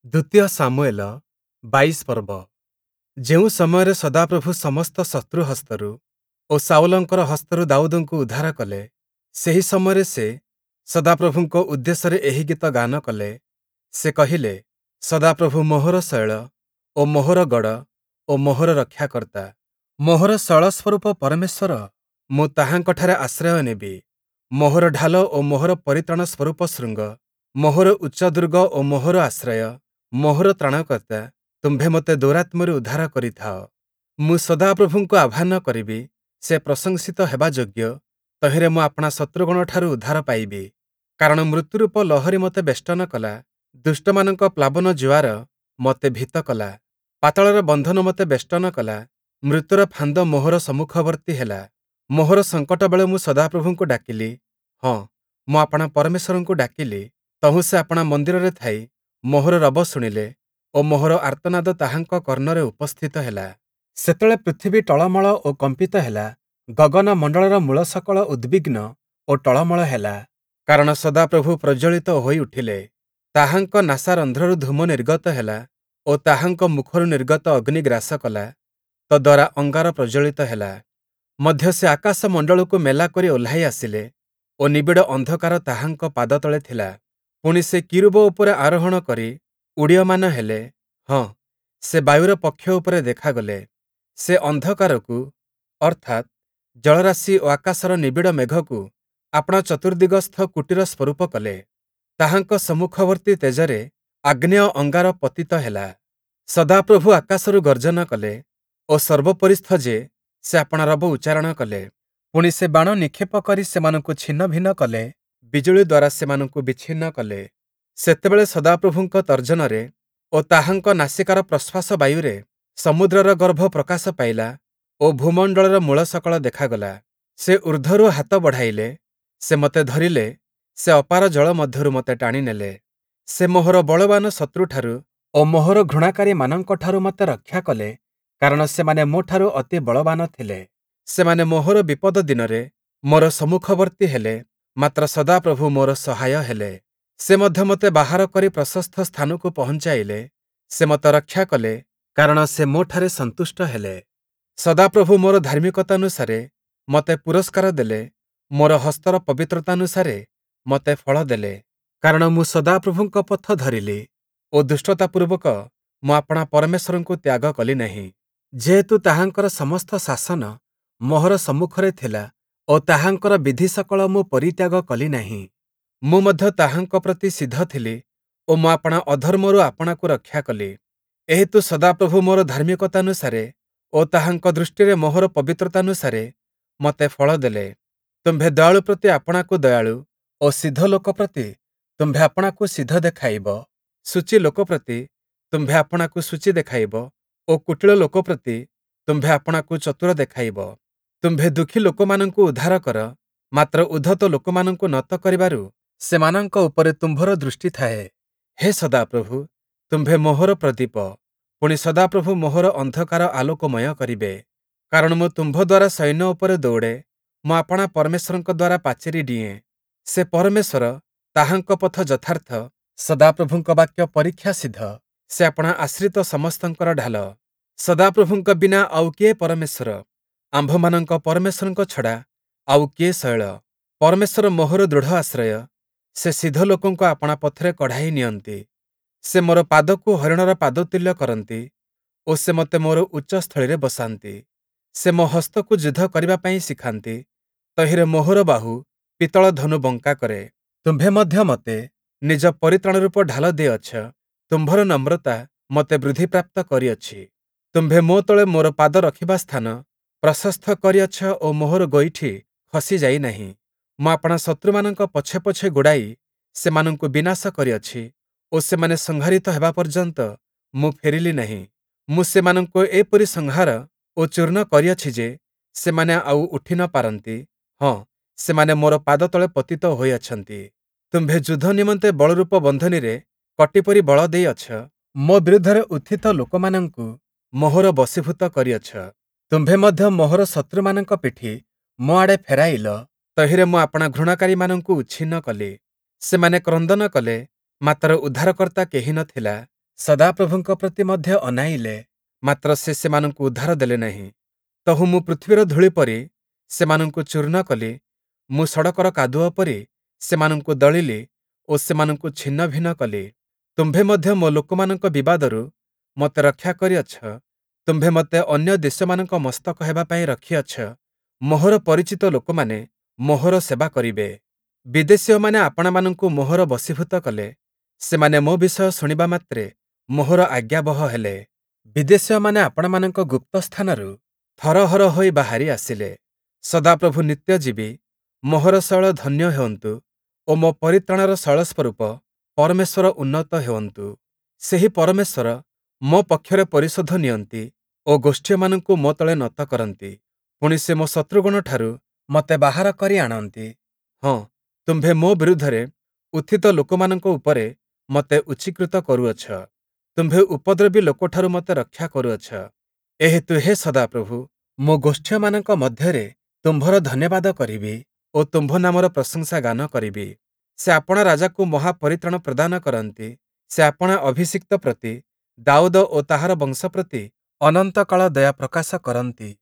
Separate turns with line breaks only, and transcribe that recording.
ଦ୍ୱିତୀୟ ସାମୁଏଲ 22 ପର୍ବ। ଯେଉଁ ସମୟରେ ସଦାପ୍ରଭୁ ସମସ୍ତ ଶତ୍ରୁ ହସ୍ତରୁ ଓ ସାଉଲଙ୍କର ହସ୍ତରୁ ଦାଉଦଙ୍କୁ ଉଦ୍ଧାର କଲେ, ସେହି ସମୟରେ ସେ ସଦାପ୍ରଭୁଙ୍କ ଉଦ୍ଦେଶ୍ୟରେ ଏହି ଗୀତ ଗାନ କଲେ। ସେ କହିଲେ, ସଦାପ୍ରଭୁ ମୋହର ଶୈଳ ଓ ମୋହର ଗଡ଼ ଓ ମୋହର ରକ୍ଷାକର୍ତ୍ତା। ମୋହର ଶୈଳ ସ୍ୱରୂପ ପରମେଶ୍ୱର, ମୁଁ ତାହାଙ୍କଠାରେ ଆଶ୍ରୟ ନେବି। ମୋହର ଢାଲ ଓ ମୋହର ପରିତ୍ରାଣ ସ୍ୱରୂପ ଶୃଙ୍ଗ, ମୋହର ଉଚ୍ଚ ଦୁର୍ଗ ଓ ମୋହର ଆଶ୍ରୟ, ମୋହର ତ୍ରାଣକର୍ତ୍ତା, ତୁମ୍ଭେ ମୋତେ ଦୌରାତ୍ମ୍ୟରୁ ଉଦ୍ଧାର କରିଥାଅ। ମୁଁ ସଦାପ୍ରଭୁଙ୍କୁ ଆହ୍ୱାନ କରିବି, ସେ ପ୍ରଶଂସିତ ହେବା ଯୋଗ୍ୟ, ତହିଁରେ ମୁଁ ଆପଣା ଶତ୍ରୁଗଣଠାରୁ ଉଦ୍ଧାର ପାଇବି। କାରଣ ମୃତ୍ୟୁରୂପ ଲହରୀ ମୋତେ ବେଷ୍ଟନ କଲା, ଦୁଷ୍ଟମାନଙ୍କ ପ୍ଲାବନ ଜୁଆର ମୋତେ ଭୀତ କଲା। ପାତାଳର ବନ୍ଧନ ମୋତେ ବେଷ୍ଟନ କଲା, ମୃତ୍ୟୁର ଫାନ୍ଦ ମୋହର ସମ୍ମୁଖବର୍ତ୍ତୀ ହେଲା। ମୋହର ସଙ୍କଟ ବେଳେ ମୁଁ ସଦାପ୍ରଭୁଙ୍କୁ ଡାକିଲି, ହଁ, ମୁଁ ଆପଣା ପରମେଶ୍ୱରଙ୍କୁ ଡାକିଲି। ତହୁଁ ସେ ଆପଣା ମନ୍ଦିରରେ ଥାଇ ମୋହର ରବ ଶୁଣିଲେ ଓ ମୋହର ଆର୍ତ୍ତନାଦ ତାହାଙ୍କ କର୍ଣ୍ଣରେ ଉପସ୍ଥିତ ହେଲା। ସେତେବେଳେ ପୃଥିବୀ ଟଳମଳ ଓ କମ୍ପିତ ହେଲା, ଗଗନ ମଣ୍ଡଳର ମୂଳ ସକଳ ଉଦ୍ବିଗ୍ନ ଓ ଟଳମଳ ହେଲା। କାରଣ ସଦାପ୍ରଭୁ ପ୍ରଜ୍ୱଳିତ ହୋଇ ଉଠିଲେ, ତାହାଙ୍କ ନାସାରନ୍ଧ୍ରରୁ ଧୂମ ନିର୍ଗତ ହେଲା ଓ ତାହାଙ୍କ ମୁଖରୁ ନିର୍ଗତ ଅଗ୍ନି ଗ୍ରାସ କଲା। ତଦ୍ୱାରା ଅଙ୍ଗାର ପ୍ରଜ୍ୱଳିତ ହେଲା। ମଧ୍ୟ ସେ ଆକାଶ ମଣ୍ଡଳକୁ ମେଲା କରି ଓହ୍ଲାଇ ଆସିଲେ ଓ ନିବିଡ଼ ଅନ୍ଧକାର ତାହାଙ୍କ ପାଦତଳେ ଥିଲା। ପୁଣି ସେ କିରୁବ ଉପରେ ଆରୋହଣ କରି ଉଡ଼ୀୟମାନ ହେଲେ, ହଁ, ସେ ବାୟୁର ପକ୍ଷ ଉପରେ ଦେଖାଗଲେ। ସେ ଅନ୍ଧକାରକୁ ଅର୍ଥାତ୍ ଜଳରାଶି ଓ ଆକାଶର ନିବିଡ଼ ମେଘକୁ ଆପଣା ଚତୁର୍ଦିଗସ୍ଥ କୁଟୀର ସ୍ୱରୂପ କଲେ। ତାହାଙ୍କ ସମ୍ମୁଖବର୍ତ୍ତୀ ତେଜରେ ଆଗ୍ନେୟ ଅଙ୍ଗାର ପତିତ ହେଲା। ସଦାପ୍ରଭୁ ଆକାଶରୁ ଗର୍ଜନ କଲେ ଓ ସର୍ବୋପରିସ୍ଥ ଯେ ସେ ଆପଣା ରବ ଉଚ୍ଚାରଣ କଲେ। ପୁଣି ସେ ବାଣ ନିକ୍ଷେପ କରି ସେମାନଙ୍କୁ ଛିନ୍ନ ଭିନ୍ନ କଲେ, ବିଜୁଳି ଦ୍ୱାରା ସେମାନଙ୍କୁ ବିଚ୍ଛିନ୍ନ କଲେ। ସେତେବେଳେ ସଦାପ୍ରଭୁଙ୍କ ତର୍ଜନରେ ଓ ତାହାଙ୍କ ନାସିକାର ପ୍ରଶ୍ୱାସ ବାୟୁରେ ସମୁଦ୍ରର ଗର୍ଭ ପ୍ରକାଶ ପାଇଲା ଓ ଭୂମଣ୍ଡଳର ମୂଳ ସକଳ ଦେଖାଗଲା। ସେ ଊର୍ଦ୍ଧ୍ୱରୁ ହାତ ବଢ଼ାଇଲେ, ସେ ମୋତେ ଧରିଲେ, ସେ ଅପାର ଜଳ ମଧ୍ୟରୁ ମୋତେ ଟାଣିନେଲେ। ସେ ମୋହର ବଳବାନ ଶତ୍ରୁଠାରୁ ଓ ମୋହର ଘୃଣାକାରୀମାନଙ୍କଠାରୁ ମୋତେ ରକ୍ଷା କଲେ, କାରଣ ସେମାନେ ମୋ ଠାରୁ ଅତି ବଳବାନ ଥିଲେ। ସେମାନେ ମୋହର ବିପଦ ଦିନରେ ମୋର ସମ୍ମୁଖବର୍ତ୍ତୀ ହେଲେ, ମାତ୍ର ସଦାପ୍ରଭୁ ମୋର ସହାୟ ହେଲେ। ସେ ମଧ୍ୟ ମୋତେ ବାହାର କରି ପ୍ରଶସ୍ତ ସ୍ଥାନକୁ ପହଞ୍ଚାଇଲେ। ସେ ମୋତେ ରକ୍ଷା କଲେ, କାରଣ ସେ ମୋ ଠାରେ ସନ୍ତୁଷ୍ଟ ହେଲେ। ସଦାପ୍ରଭୁ ମୋର ଧାର୍ମିକତାନୁସାରେ ମୋତେ ପୁରସ୍କାର ଦେଲେ, ମୋର ହସ୍ତର ପବିତ୍ରତାନୁସାରେ ମୋତେ ଫଳ ଦେଲେ। କାରଣ ମୁଁ ସଦାପ୍ରଭୁଙ୍କ ପଥ ଧରିଲି ଓ ଦୁଷ୍ଟତାପୂର୍ବକ ମୁଁ ଆପଣା ପରମେଶ୍ୱରଙ୍କୁ ତ୍ୟାଗ କଲି ନାହିଁ। ଯେହେତୁ ତାହାଙ୍କର ସମସ୍ତ ଶାସନ ମୋହର ସମ୍ମୁଖରେ ଥିଲା ଓ ତାହାଙ୍କର ବିଧି ସକଳ ମୁଁ ପରିତ୍ୟାଗ କଲି ନାହିଁ। ମୁଁ ମଧ୍ୟ ତାହାଙ୍କ ପ୍ରତି ସିଦ୍ଧ ଥିଲି ଓ ମୁଁ ଆପଣା ଅଧର୍ମରୁ ଆପଣାକୁ ରକ୍ଷା କଲି। ଏହେତୁ ସଦାପ୍ରଭୁ ମୋର ଧାର୍ମିକତାନୁସାରେ ଓ ତାହାଙ୍କ ଦୃଷ୍ଟିରେ ମୋହର ପବିତ୍ରତାନୁସାରେ ମୋତେ ଫଳ ଦେଲେ। ତୁମ୍ଭେ ଦୟାଳୁ ପ୍ରତି ଆପଣାକୁ ଦୟାଳୁ ଓ ସିଦ୍ଧ ଲୋକ ପ୍ରତି ତୁମ୍ଭେ ଆପଣାକୁ ସିଦ୍ଧ ଦେଖାଇବ। ସୂଚୀ ଲୋକ ପ୍ରତି ତୁମ୍ଭେ ଆପଣାକୁ ସୂଚୀ ଦେଖାଇବ ଓ କୁଟିଳ ଲୋକ ପ୍ରତି ତୁମ୍ଭେ ଆପଣାକୁ ଚତୁର ଦେଖାଇବ। ତୁମ୍ଭେ ଦୁଃଖୀ ଲୋକମାନଙ୍କୁ ଉଦ୍ଧାର କର, ମାତ୍ର ଉଦ୍ଧତ ଲୋକମାନଙ୍କୁ ନତ କରିବାରୁ ସେମାନଙ୍କ ଉପରେ ତୁମ୍ଭର ଦୃଷ୍ଟି ଥାଏ। ହେ ସଦାପ୍ରଭୁ, ତୁମ୍ଭେ ମୋହର ପ୍ରଦୀପ। ପୁଣି ସଦାପ୍ରଭୁ ମୋହର ଅନ୍ଧକାର ଆଲୋକମୟ କରିବେ। କାରଣ ମୁଁ ତୁମ୍ଭ ଦ୍ୱାରା ସୈନ୍ୟ ଉପରେ ଦୌଡ଼େ, ମୁଁ ଆପଣା ପରମେଶ୍ୱରଙ୍କ ଦ୍ୱାରା ପାଚେରି ଡିଏଁ। ସେ ପରମେଶ୍ୱର, ତାହାଙ୍କ ପଥ ଯଥାର୍ଥ, ସଦାପ୍ରଭୁଙ୍କ ବାକ୍ୟ ପରୀକ୍ଷା ସିଦ୍ଧ। ସେ ଆପଣା ଆଶ୍ରିତ ସମସ୍ତଙ୍କର ଢାଲ। ସଦାପ୍ରଭୁଙ୍କ ବିନା ଆଉ କିଏ ପରମେଶ୍ୱର? ଆମ୍ଭମାନଙ୍କ ପରମେଶ୍ୱରଙ୍କ ଛଡ଼ା ଆଉ କିଏ ଶୈଳ? ପରମେଶ୍ୱର ମୋହର ଦୃଢ଼ ଆଶ୍ରୟ। ସେ ସିଦ୍ଧ ଲୋକଙ୍କୁ ଆପଣା ପଥରେ କଢ଼ାଇ ନିଅନ୍ତି। ସେ ମୋର ପାଦକୁ ହରିଣର ପାଦ ତୁଲ୍ୟ କରନ୍ତି ଓ ସେ ମୋତେ ମୋର ଉଚ୍ଚ ସ୍ଥଳୀରେ ବସାନ୍ତି। ସେ ମୋ ହସ୍ତକୁ ଯୁଦ୍ଧ କରିବା ପାଇଁ ଶିଖାନ୍ତି, ତହିଁରେ ମୋହର ବାହୁ ପିତ୍ତଳ ଧନୁ ବଙ୍କା କରେ। ତୁମ୍ଭେ ମଧ୍ୟ ମୋତେ ନିଜ ପରିତ୍ରାଣ ରୂପ ଢାଲ ଦେଇଅଛ। ତୁମ୍ଭର ନମ୍ରତା ମୋତେ ବୃଦ୍ଧିପ୍ରାପ୍ତ କରିଅଛି। ତୁମ୍ଭେ ମୋ ତଳେ ମୋର ପାଦ ରଖିବା ସ୍ଥାନ ପ୍ରଶସ୍ତ କରିଅଛ ଓ ମୋହର ଗୋଇଠି ଖସି ଯାଇନାହିଁ। ମୁଁ ଆପଣା ଶତ୍ରୁମାନଙ୍କ ପଛେ ପଛେ ଗୋଡ଼ାଇ ସେମାନଙ୍କୁ ବିନାଶ କରିଅଛି ଓ ସେମାନେ ସଂହାରିତ ହେବା ପର୍ଯ୍ୟନ୍ତ ମୁଁ ଫେରିଲି ନାହିଁ। ମୁଁ ସେମାନଙ୍କୁ ଏପରି ସଂହାର ଓ ଚୂର୍ଣ୍ଣ କରିଅଛି ଯେ ସେମାନେ ଆଉ ଉଠି ନ ପାରନ୍ତି। ହଁ, ସେମାନେ ମୋର ପାଦ ତଳେ ପତିତ ହୋଇଅଛନ୍ତି। ତୁମ୍ଭେ ଯୁଦ୍ଧ ନିମନ୍ତେ ବଳରୂପ ବନ୍ଧନୀରେ କଟିପରି ବଳ ଦେଇଅଛ। ମୋ ବିରୁଦ୍ଧରେ ଉତ୍ଥିତ ଲୋକମାନଙ୍କୁ ମୋହର ବଶୀଭୂତ କରିଅଛ। ତୁମ୍ଭେ ମଧ୍ୟ ମୋହର ଶତ୍ରୁମାନଙ୍କ ପିଠି ମୋ ଆଡ଼େ ଫେରାଇଲ। ତହିଁରେ ମୁଁ ଆପଣା ଘୃଣାକାରୀମାନଙ୍କୁ ଉଚ୍ଛିନ୍ନ କଲି। ସେମାନେ କ୍ରନ୍ଦନ କଲେ, ମାତ୍ର ଉଦ୍ଧାରକର୍ତ୍ତା କେହି ନଥିଲା। ସଦାପ୍ରଭୁଙ୍କ ପ୍ରତି ମଧ୍ୟ ଅନାଇଲେ, ମାତ୍ର ସେ ସେମାନଙ୍କୁ ଉଦ୍ଧାର ଦେଲେ ନାହିଁ। ତହୁ ମୁଁ ପୃଥିବୀର ଧୂଳି ପରି ସେମାନଙ୍କୁ ଚୂର୍ଣ୍ଣ କଲି, ମୁଁ ସଡ଼କର କାଦୁଅ ପରି ସେମାନଙ୍କୁ ଦଳିଲି ଓ ସେମାନଙ୍କୁ ଛିନ୍ନ ଭିନ୍ନ କଲି। ତୁମ୍ଭେ ମଧ୍ୟ ମୋ ଲୋକମାନଙ୍କ ବିବାଦରୁ ମୋତେ ରକ୍ଷା କରିଅଛ। ତୁମ୍ଭେ ମୋତେ ଅନ୍ୟ ଦେଶମାନଙ୍କ ମସ୍ତକ ହେବା ପାଇଁ ରଖିଅଛ। ମୋହର ପରିଚିତ ଲୋକମାନେ ମୋହର ସେବା କରିବେ। ବିଦେଶୀୟମାନେ ଆପଣାମାନଙ୍କୁ ମୋହର ବଶୀଭୂତ କଲେ। ସେମାନେ ମୋ ବିଷୟ ଶୁଣିବା ମାତ୍ରେ ମୋହର ଆଜ୍ଞାବହ ହେଲେ। ବିଦେଶୀୟମାନେ ଆପଣମାନଙ୍କ ଗୁପ୍ତ ସ୍ଥାନରୁ ଥରହର ହୋଇ ବାହାରି ଆସିଲେ। ସଦାପ୍ରଭୁ ନିତ୍ୟଜୀବୀ ମୋହର ଶୈଳ ଧନ୍ୟ ହେଉନ୍ତୁ ଓ ମୋ ପରିତ୍ରାଣର ଶୈଳ ସ୍ୱରୂପ ପରମେଶ୍ୱର ଉନ୍ନତ ହେଉନ୍ତୁ। ସେହି ପରମେଶ୍ୱର ମୋ ପକ୍ଷରେ ପରିଶୋଧ ନିଅନ୍ତି ଓ ଗୋଷ୍ଠୀୟମାନଙ୍କୁ ମୋ ତଳେ ନତ କରନ୍ତି। ପୁଣି ସେ ମୋ ଶତ୍ରୁଗଣଠାରୁ ମୋତେ ବାହାର କରି ଆଣନ୍ତି। ହଁ, ତୁମ୍ଭେ ମୋ ବିରୁଦ୍ଧରେ ଉତ୍ଥିତ ଲୋକମାନଙ୍କ ଉପରେ ମୋତେ ଉଚ୍ଚୀକୃତ କରୁଅଛ। ତୁମ୍ଭେ ଉପଦ୍ରବୀ ଲୋକଠାରୁ ମୋତେ ରକ୍ଷା କରୁଅଛ। ଏହେତୁ ହେ ସଦାପ୍ରଭୁ, ମୁଁ ଗୋଷ୍ଠୀୟମାନଙ୍କ ମଧ୍ୟରେ ତୁମ୍ଭର ଧନ୍ୟବାଦ କରିବି ଓ ତୁମ୍ଭ ନାମର ପ୍ରଶଂସା ଗାନ କରିବି। ସେ ଆପଣା ରାଜାକୁ ମହାପରିତ୍ରାଣ ପ୍ରଦାନ କରନ୍ତି। ସେ ଆପଣା ଅଭିଷିକ୍ତ ପ୍ରତି, ଦାଉଦ ଓ ତାହାର ବଂଶ ପ୍ରତି ଅନନ୍ତକାଳ ଦୟା ପ୍ରକାଶ କରନ୍ତି।